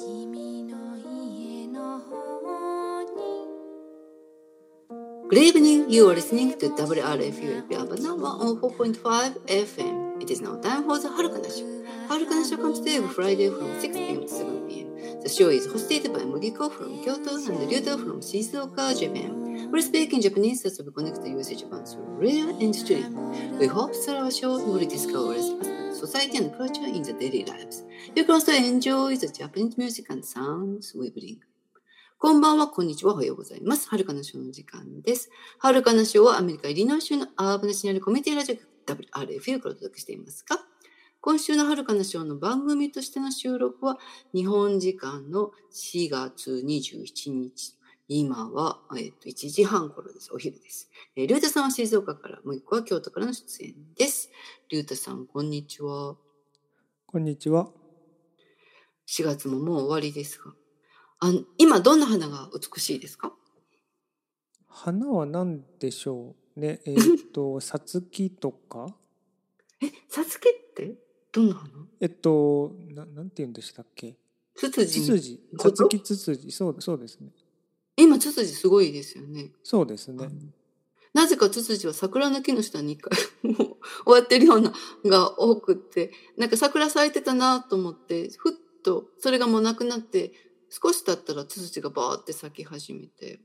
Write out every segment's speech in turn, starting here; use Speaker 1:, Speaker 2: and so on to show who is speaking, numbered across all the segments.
Speaker 1: Good evening, you are listening to WRFU Abana 104.5 FM. It is now time for the Harukana Show. Harukana Show comes to you every Friday from 6 p.m. to 7 p.m. The show is hosted by Muriko from Kyoto and Ryuta from Shizuoka, Japan. We speak in Japanese as we connect the USA Japan through radio and stream. We hope that our show will discover society and culture in the daily lives. You can also enjoy the Japanese music and sounds we bring.こんばんは、こんにちは、おはようございます。はるかなショーの時間です。はるかなショーはアメリカ・イリノイ州のアーバナシにあるコミュニティラジオ WRFU からお届けしていますが、今週のはるかなショーの番組としての収録は日本時間の4月27日。今は、1時半頃です。お昼です。リュウタさんは静岡から、もう一個は京都からの出演です。リュウタさん、こんにちは。
Speaker 2: こんにちは。
Speaker 1: 4月ももう終わりですが。今どんな花が美しいですか？
Speaker 2: 花は何でしょうね。さつきとか。
Speaker 1: さつきってどんな花？
Speaker 2: なんて言うんでしたっけ？
Speaker 1: ツツジ。
Speaker 2: さつきツツジ。そうですね。
Speaker 1: 今ツツジすごいですよね。
Speaker 2: そうですね。
Speaker 1: なぜかツツジは桜の木の下に一回もう終わってるようなが多くって、なんか桜咲いてたなと思って、ふっとそれがもうなくなって、少し経ったらツツジがバーって咲き始めて、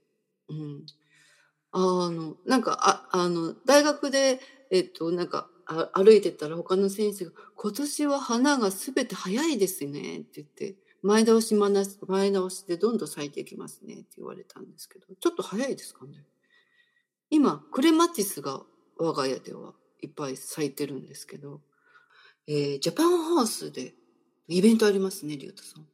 Speaker 1: なんか、大学で、なんか、歩いてたら他の先生が、今年は花がすべて早いですねって言って、前倒しでどんどん咲いていきますねって言われたんですけど、ちょっと早いですかね。今、クレマティスが我が家ではいっぱい咲いてるんですけど、ジャパンハウスでイベントありますね、リュウタさん。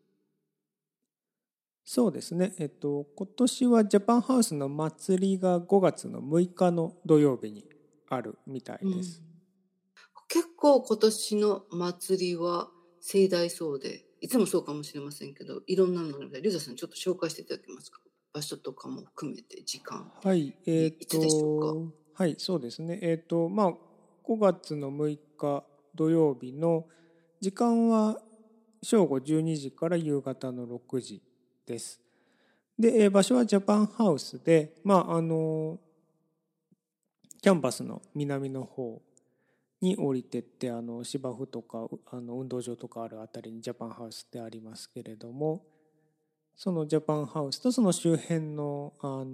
Speaker 2: そうですね。今年はジャパンハウスの祭りが5月の6日の土曜日にあるみたいです。
Speaker 1: 結構今年の祭りは盛大そうで、いつもそうかもしれませんけど、いろんなので、リュウタさんちょっと紹介していただけますか？場所とかも含めて時間。
Speaker 2: はい。
Speaker 1: いつでしょう
Speaker 2: か？はい、そうですね。5月の6日土曜日の時間は正午12時から夕方の6時です。で、場所はジャパンハウスで、キャンパスの南の方に降りてって芝生とか運動場とかあるあたりにジャパンハウスってありますけれども、そのジャパンハウスとその周辺の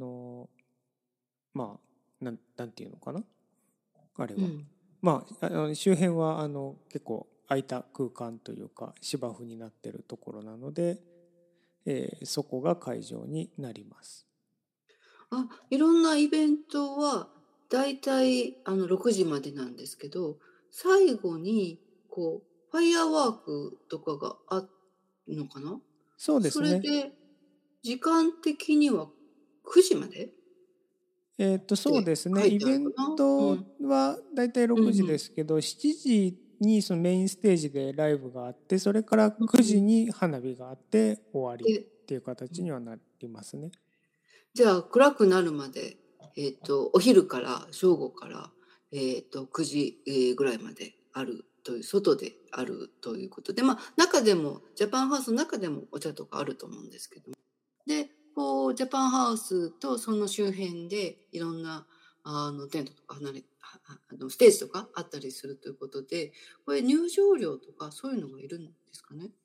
Speaker 2: なんていうのかな、あれは、周辺は結構空いた空間というか芝生になってるところなので、そこが会場になります。
Speaker 1: いろんなイベントはだいたい6時までなんですけど、最後にこうファイヤーワークとかがあるのかな？
Speaker 2: そうですね。
Speaker 1: それで時間的には9時まで？
Speaker 2: そうですね。イベントはだいたい6時ですけど、7時にそのメインステージでライブがあって、それから9時に花火があって終わりっていう形にはなりますね。
Speaker 1: じゃあ暗くなるまで、お昼から正午から、9時ぐらいまであるという、外であるということで、中でもジャパンハウスの中でもお茶とかあると思うんですけど、でこうジャパンハウスとその周辺でいろんなテントとかステージとかあったりするということで、これ入場料とかそういうのがいるんですかね？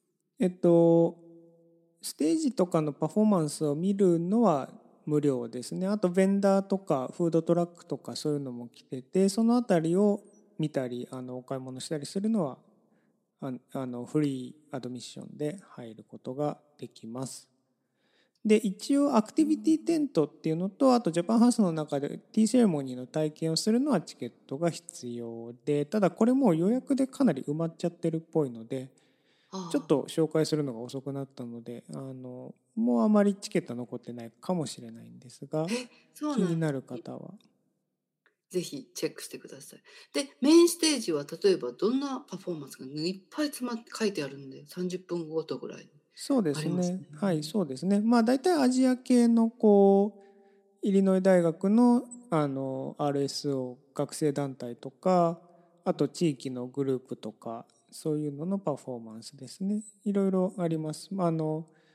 Speaker 2: ステージとかのパフォーマンスを見るのは無料ですね。あとベンダーとかフードトラックとかそういうのも来てて、そのあたりを見たりお買い物したりするのはフリーアドミッションで入ることができます。で、一応アクティビティテントっていうのと、あとジャパンハウスの中でティーセレモニーの体験をするのはチケットが必要で、ただこれも予約でかなり埋まっちゃってるっぽいので、ちょっと紹介するのが遅くなったので、もうあまりチケット残ってないかもしれないんですが、気になる方は
Speaker 1: ぜひチェックしてください。で、メインステージは例えばどんなパフォーマンスがいっぱい詰まって書いてあるんで、30分ごとぐらい。
Speaker 2: そうですね。はい、そうですね。大体アジア系のイリノイ大学のRSO 学生団体とか、あと地域のグループとか、そういうののパフォーマンスですね。いろいろあります。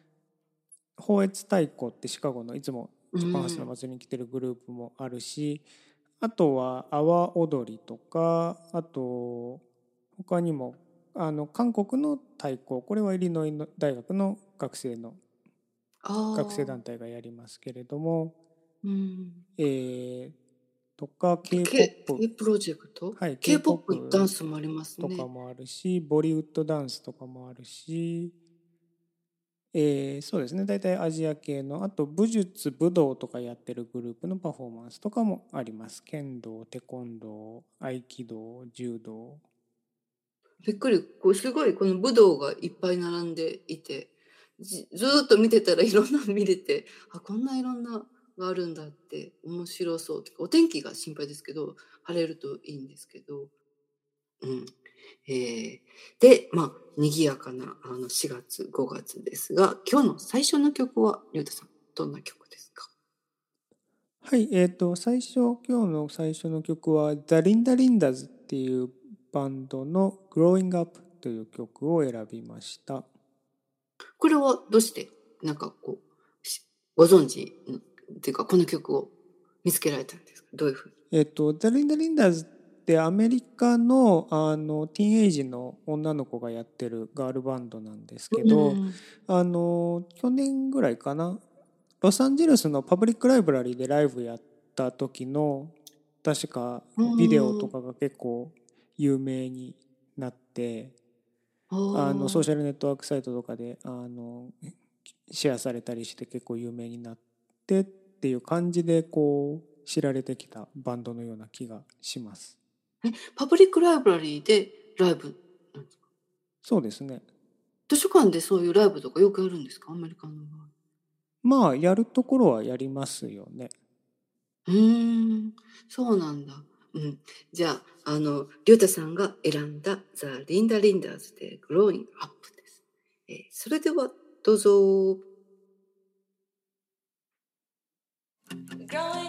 Speaker 2: 放越太鼓ってシカゴのいつもジャパンハウスの祭りに来てるグループもあるし、あとは阿波踊りとか、あと他にも韓国の太鼓、これはイリノイ大学の学生団体がやりますけれども、とか
Speaker 1: K プロジェクト、
Speaker 2: はい、
Speaker 1: K-POP ダンスもありますね。
Speaker 2: とかもあるし、ボリウッドダンスとかもあるし、そうですね、大体アジア系の、あと武術武道とかやってるグループのパフォーマンスとかもあります。剣道、テコンドー、合気道、柔道。
Speaker 1: びっくり、すごいこの武道がいっぱい並んでいて、ずっと見てたらいろんなの見れて、こんないろんながあるんだって面白そう。お天気が心配ですけど、晴れるといいんですけど。で、賑やかな4月、5月ですが、今日の最初の曲は、りゅうたさん、どんな曲ですか？
Speaker 2: はい、今日の最初の曲は、ザ・リンダ・リンダズっていうバンドの Growing Up という曲を選びました。
Speaker 1: これはどうして、ご存知っていうか、この曲を見つけられたんですか？どういうふうに？
Speaker 2: ザ・リンダ・リンダズってアメリカのティーンエイジの女の子がやってるガールバンドなんですけど、去年ぐらいかな、ロサンゼルスのパブリックライブラリーでライブやった時の確かビデオとかが結構有名になって、ソーシャルネットワークサイトとかでシェアされたりして結構有名になってっていう感じで知られてきたバンドのような気がします。
Speaker 1: パブリックライブラリーでライブなんですか？
Speaker 2: そうですね。
Speaker 1: 図書館でそういうライブとかよくやるんですか？アメリカの場合。
Speaker 2: やるところはやりますよね。
Speaker 1: そうなんだ。じゃあ、りゅうたさんが選んだザ・リンダ・リンダーズで Growing Up です。それではどうぞ。Growing